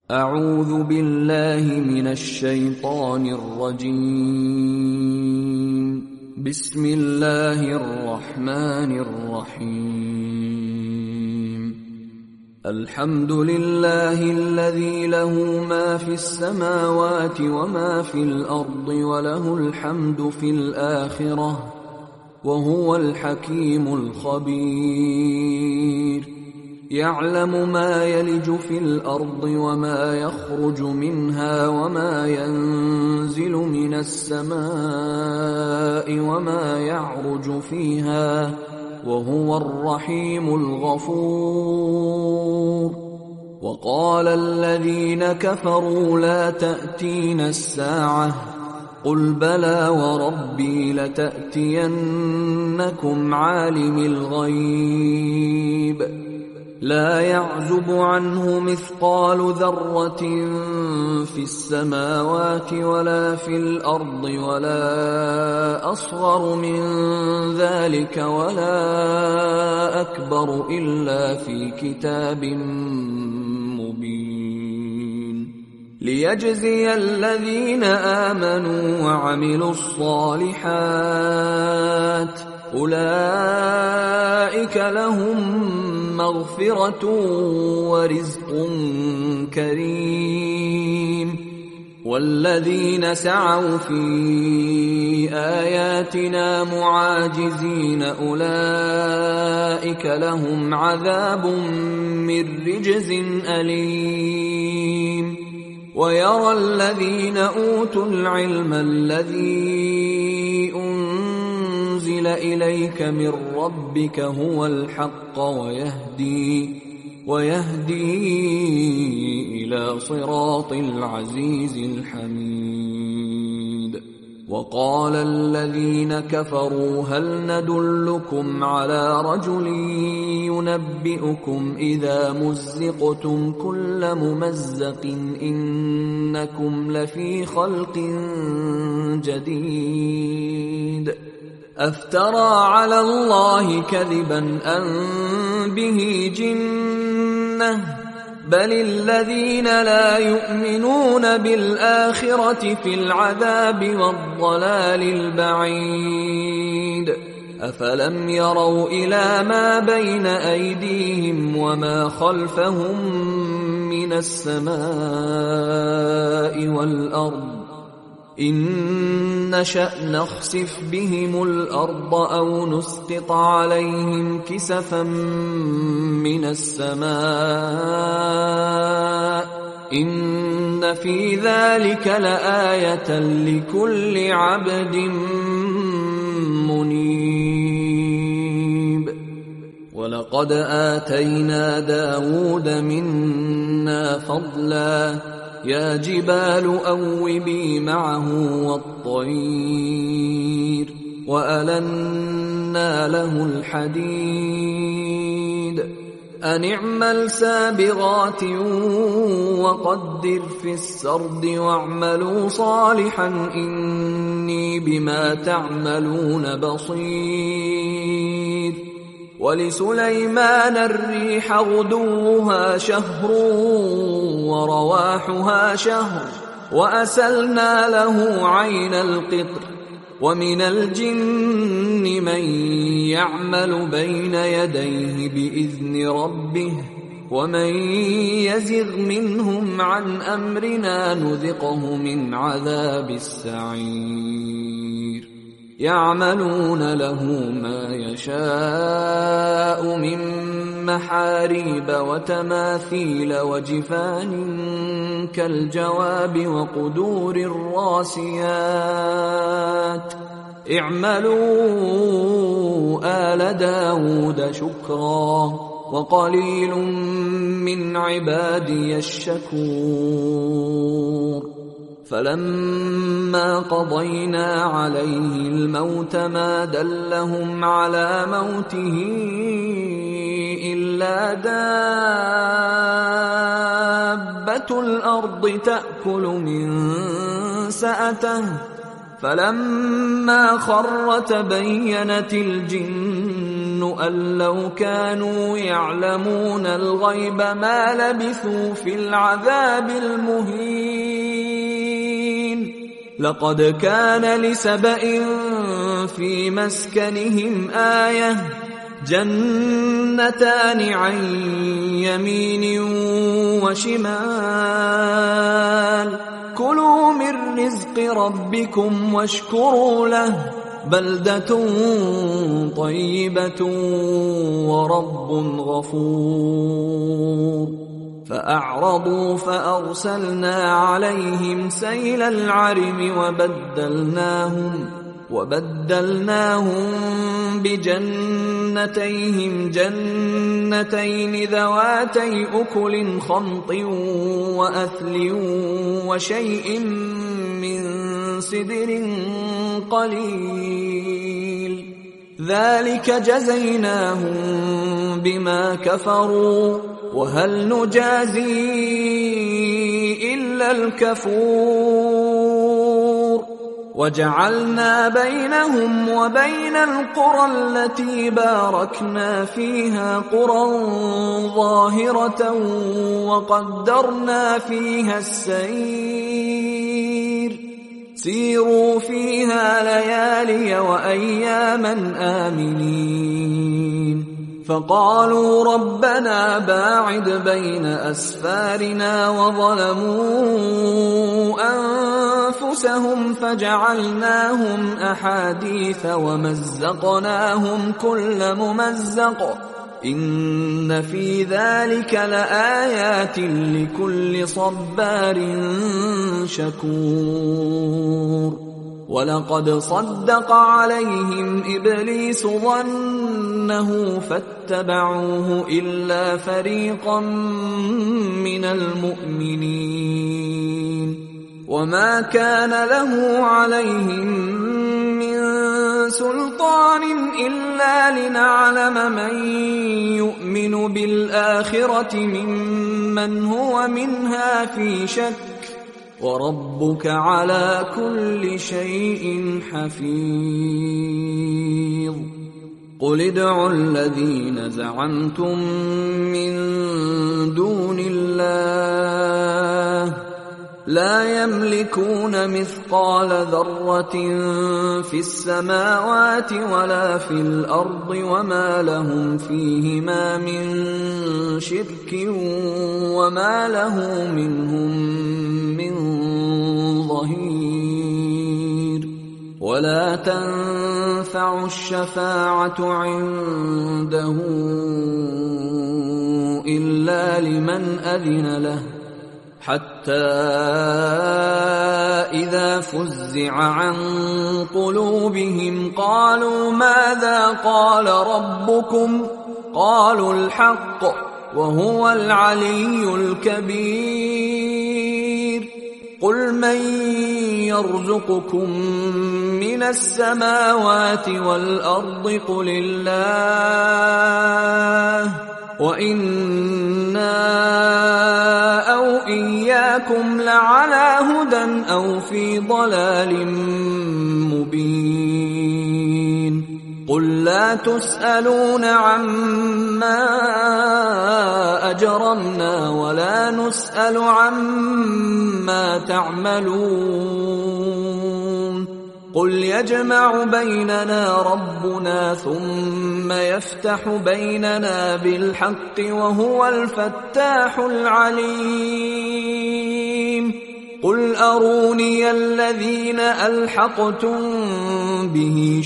أعوذ بالله من الشيطان الرجيم. بسم الله الرحمن الرحيم. الحمد لله الذي له ما في السماوات وما في الأرض وله الحمد في الآخرة وهو الحكيم الخبير. يعلم ما يلج في الأرض وما يخرج منها وما ينزل من السماء وما يعرج فيها وهو الرحيم الغفور. وقال الذين كفروا لا تأتينا الساعة قل بلى وربي لتأتينكم عالم الغيب لا يعزب عنه مثقال ذرة في السماوات ولا في الأرض ولا أصغر من ذلك ولا أكبر إلا في كتاب مبين ليجزي الذين آمنوا وعملوا الصالحات أولئك لهم مغفرة ورزق كريم. والذين سعوا في آياتنا معاجزين أولئك لهم عذاب من رجز أليم. ويرى الذين أوتوا العلم الذي أنزل إليك من ربك هو الحق ويهدي إلى صراط العزيز الحميد. وقال الذين كفروا هل ندلكم على رجل ينبئكم إذا مزقتم كل ممزق إنكم لفي خلق جديد أفترى على الله كذبا أم به جنة بل الذين لا يؤمنون بالآخرة في العذاب والضلال البعيد. أفلم يروا إلى ما بين أيديهم وما خلفهم من السماء والأرض إن نشأ نخسف بهم الأرض أو نسقط عليهم كسفا من السماء إن في ذلك لآية لكل عبد منيب. ولقد آتينا داود منا فضلا يا جبال أوبي معه والطير وألنا له الحديد أن اعمل سابغات وقدر في السرد واعملوا صالحا إني بما تعملون بصير. ولسليمان الريح غدوها شهر ورواحها شهر وأسلنا له عين القطر ومن الجن من يعمل بين يديه بإذن ربه ومن يزغ منهم عن أمرنا نذقه من عذاب السعير. يعملون له ما يشاء من محاريب وتماثيل وجفان كالجواب وقدور الراسيات اعملوا آل داود شكرا وقليل من عبادي الشكور. فلما قضينا عليه الموت ما دلهم على موته إلا دابة الأرض تأكل من سأته فلما خر تبينت الجن أن لو كانوا يعلمون الغيب ما لبثوا في العذاب المهين لقد كان لسبإ في مسكنهم آية جنتان عن يمين وشمال كلوا من رزق ربكم واشكروا له بلدة طيبة ورب غفور فأعرضوا فأرسلنا عليهم سيل العرم وبدلناهم بجنتيهم جنتين ذواتي أكل خمط وأثل وشيء من سدر قليل ذلك جزيناهم بما كفروا وهل نجازي إلا الكفور وجعلنا بينهم وبين القرى التي باركنا فيها قرى ظاهرة وقدرنا فيها السير سيروا فيها ليالي وأياما آمنين فقالوا ربنا باعد بين أسفارنا وظلموا أنفسهم فجعلناهم أحاديث ومزقناهم كل ممزق إن في ذلك لآيات لكل صبار شكور ولقد صدق عليهم إبليس ظنه فاتبعوه إلا فريقا من المؤمنين وما كان له عليهم من سلطان إلا لنعلم من يؤمن بالآخرة ممن هو منها في شك وربك على كل شيء حفيظ قل ادعوا الذين زعمتم من دون الله لا يملكون مثقال ذرة في السماوات ولا في الأرض وما لهم فيهما من شرك وما له منهم من ظهير ولا تنفع الشفاعة عنده إلا لمن أذن له حتى إذا فزع عن قلوبهم قالوا ماذا قال ربكم قالوا الحق وهو العلي الكبير قل من يرزقكم من السماوات والأرض قل الله وإنا أو إياكم لعلى هدى أو في ضلال مبين قل لا تسألون عما أجرمنا ولا نسأل عما تعملون قل يجمع بيننا ربنا ثم يفتح بيننا بالحق وهو الفتاح العليم قل أروني الذين ألحقتم به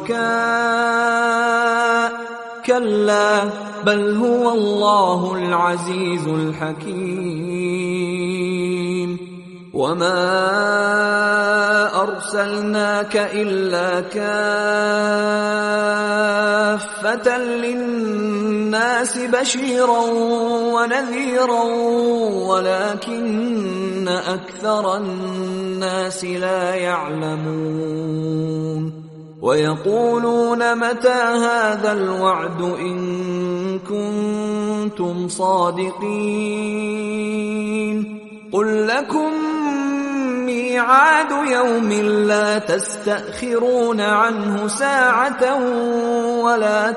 شركاء كلا بل هو الله العزيز الحكيم وما أرسلناك إلا كافة للناس بشيرا ونذيرا ولكن أكثر الناس لا يعلمون ويقولون متى هذا الوعد إن كنتم صادقين قل لكم ميعاد ميعاد يوم لا تستأخرون عنه ساعة ولا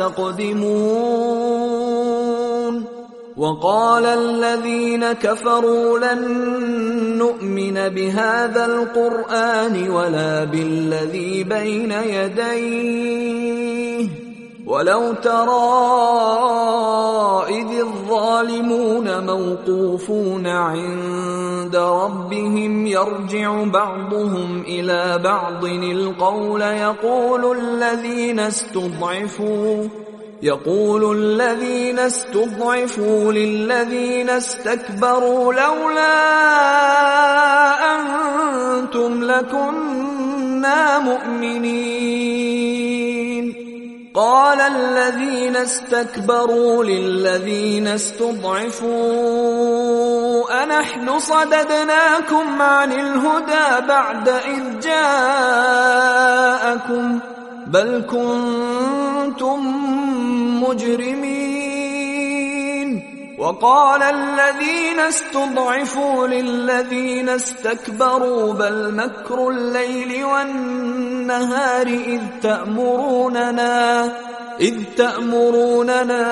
تستقدمون وقال الذين كفروا لن نؤمن بهذا القرآن ولا بالذي بين يديه ولو ترى إذ الظالمون موقوفون عند ربهم يرجع بعضهم إلى بعض القول يقول الذين استضعفوا للذين استكبروا لولا أنتم لكنا مؤمنين قال الذين استكبروا للذين استضعفوا أنحن صددناكم عن الهدى بعد إذ جاءكم بل كنتم مجرمين وقال الذين استضعفوا للذين استكبروا بل مكر الليل والنهار إذ تأمروننا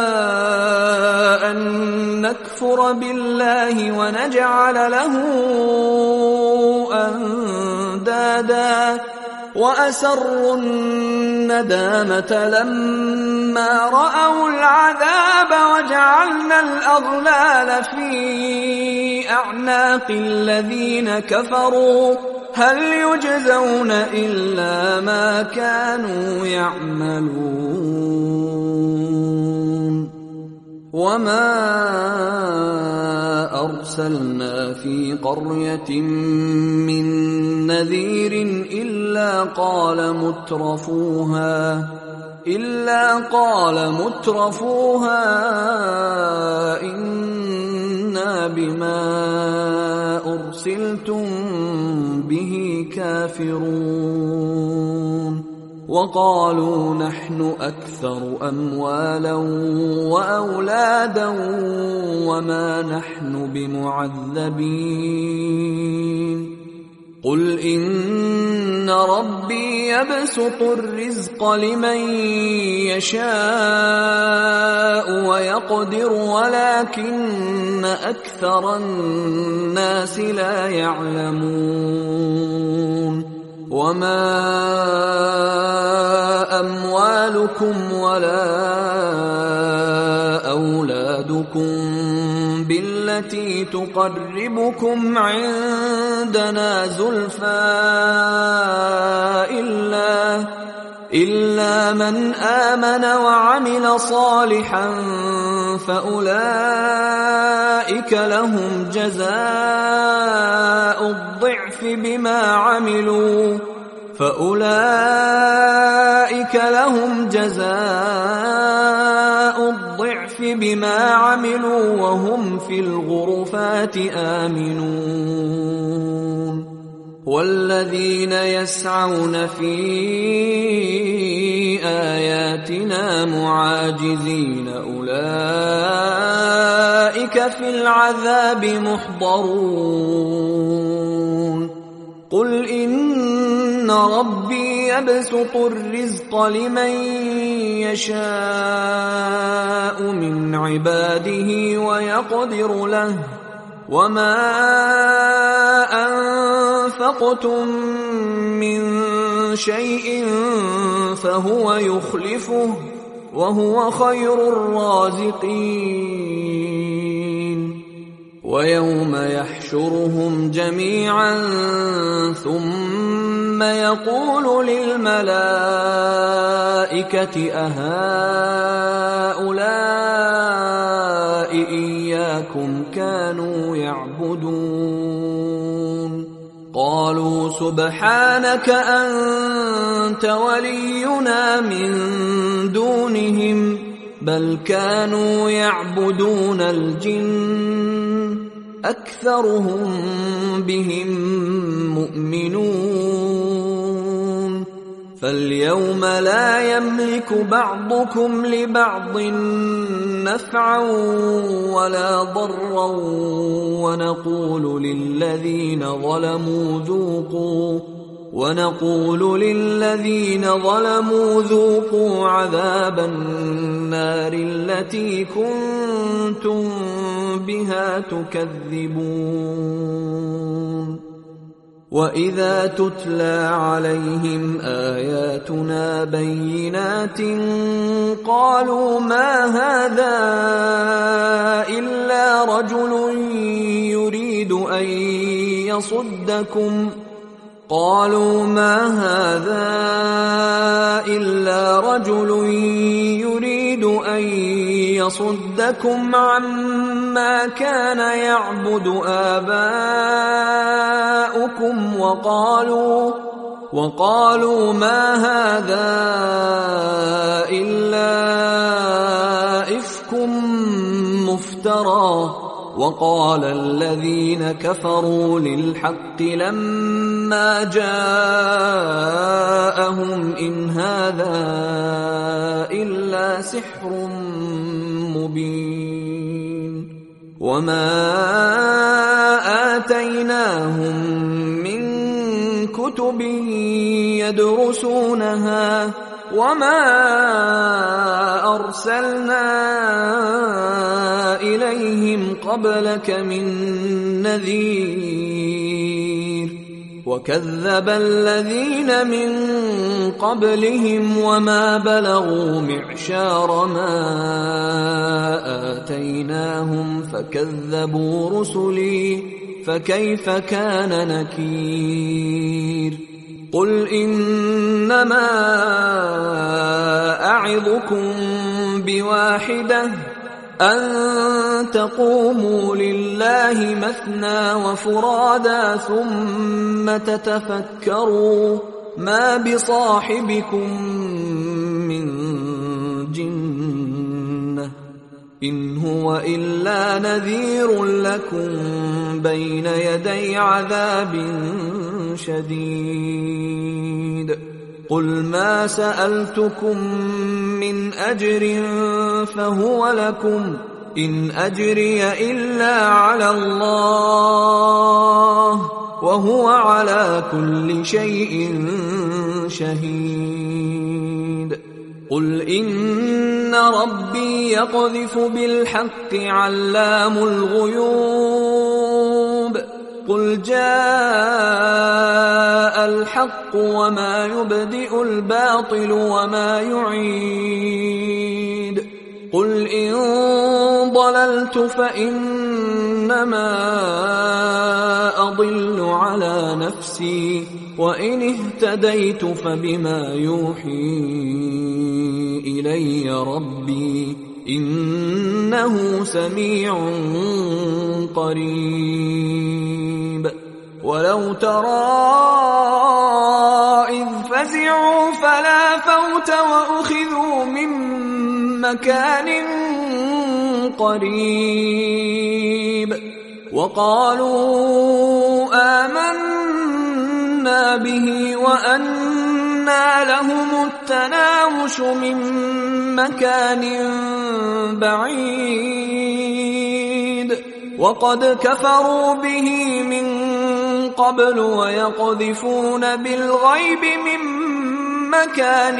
أن نكفر بالله ونجعل له أندادا وأسروا الندامة لما رأوا العذاب وجعلنا الأغلال في أعناق الذين كفروا هل يجزون إلا ما كانوا يعملون وما أرسلنا في قرية من نذير إلا قال مترفوها إنا بما أرسلتم به كافرون وقالوا نحن أكثر أموالا وأولادا وما نحن بمعذبين قل إن ربي يبسط الرزق لمن يشاء ويقدر ولكن أكثر الناس لا يعلمون وما أموالكم ولا أولادكم بالتي تقربكم عندنا زلفى إلا من آمن وعمل صالحا فأولئك لهم جزاء الضعف بما عملوا وهم في الغرفات آمنون والذين يسعون في آياتنا معاجزين أولئك في العذاب محضرون قل إن ربي يبسط الرزق لمن يشاء من عباده ويقدر له وما أنفقتم من شيء فهو يخلفه وهو خير الرازقين ويوم يحشرهم جميعا ثم يقول للملائكة أهؤلاء إياكم كانوا يعبدون قالوا سبحانك أنت ولينا من دونهم بل كانوا يعبدون الجن أكثرهم بهم مؤمنون فاليوم لا يملك بعضكم لبعض نفعا ولا ضرا ونقول للذين ظلموا ذوقوا عذاب النار التي كنتم بها تكذبون. وَإِذَا تُتْلَى عَلَيْهِمْ آيَاتُنَا بَيِّنَاتٍ قَالُوا مَا هَذَا إِلَّا رَجُلٌ يُرِيدُ أَن يَصُدَّكُمْ عَمَّا كَانَ يَعْبُدُ آبَاؤُكُمْ وَقَالُوا مَا هَذَا إِلَّا إِفْكٌ مُفْتَرًى. وَقَالَ الَّذِينَ كَفَرُوا لِلْحَقِّ لَمَّا جَاءَهُمْ إِنْ هَذَا إِلَّا سِحْرٌ مُبِينٌ. وَمَا آتَيْنَاهُمْ مِنْ كُتُبٍ يَدْرُسُونَهَا وَمَا أَرْسَلْنَا إِلَيْهِمْ قَبْلَكَ مِنْ نَذِيرٍ. وَكَذَّبَ الَّذِينَ مِنْ قَبْلِهِمْ وَمَا بَلَغُوا مِعْشَارَ مَا آتَيْنَاهُمْ فَكَذَّبُوا رُسُلِي فَكَيْفَ كَانَ نَكِيرِ. قُلْ إِنَّمَا أَعِظُكُمْ بِوَاحِدَةٍ أَن تَقُومُوا لِلَّهِ مَثْنَىٰ وَفُرَادَىٰ ثُمَّ تَتَفَكَّرُوا مَا بِصَاحِبِكُم مِّن جِنَّةٍ إِنْ هُوَ إِلَّا نَذِيرٌ لَّكُم بَيْنَ يَدَيْ عَذَابٍ شَدِيدٍ. قُلْ مَا سَأَلْتُكُم مِّنْ أَجْرٍ فَهُوَ لَكُمْ إِنْ أَجْرِيَ إِلَّا عَلَى اللَّهِ وَهُوَ عَلَى كُلِّ شَيْءٍ شَهِيدٌ. قُلْ إِنَّ رَبِّي يَقْذِفُ بِالْحَقِّ عَلَّامُ الْغُيُوبِ. قُلْ جَاءَ الْحَقُّ وَمَا يُبْدِئُ الْبَاطِلُ وَمَا يُعِيدُ. قُلْ إِن ضَلَلْتُ فَإِنَّمَا أَضِلُّ عَلَى نَفْسِي وَإِنِ اهْتَدَيْتُ فَبِمَا يُوحِي إِلَيَّ رَبِّي إِنَّهُ سَمِيعٌ قَرِيبٌ. وَلَوْ تَرَىٰ إِذْ فَزِعُوا فَلَا فَوْتَ وَأُخِذُوا مِن مَّكَانٍ قَرِيبٍ وَقَالُوا آمَنَّا بِهِ وَأَنَّىٰ لَهُمُ التَّنَاوُشُ مِن مَّكَانٍ بَعِيدٍ وَقَدْ كَفَرُوا بِهِ مِن قَبْلُ وَيَقْذِفُونَ بِالْغَيْبِ مِن مَّكَانٍ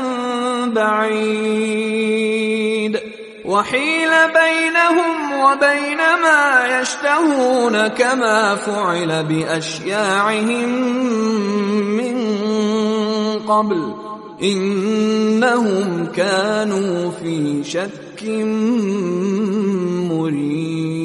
بَعِيدٍ وَحِيلَ بَيْنَهُمْ وَبَيْنَ مَا يَشْتَهُونَ كَمَا فُعِلَ بِأَشْيَاعِهِم مِّن قَبْلُ إِنَّهُمْ كَانُوا فِي شَكٍّ مُّرِيبٍ.